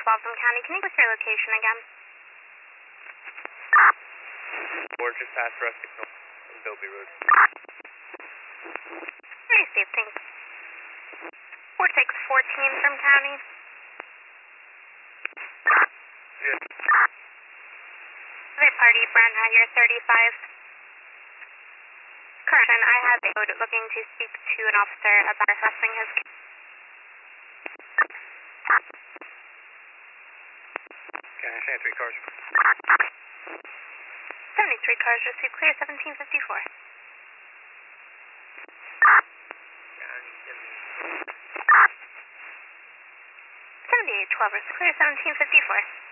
Waltham County. Can you give us your location again? We're just past Rustic North on Dobie Road. Very safe, thanks. 4614 from County. Yeah. Private party, Brandhager 35. Correction, I have a code looking to speak to an officer about assessing his case. Okay, I see 3 cars. 73 cars received clear, 1754. 7812 received clear, 1754.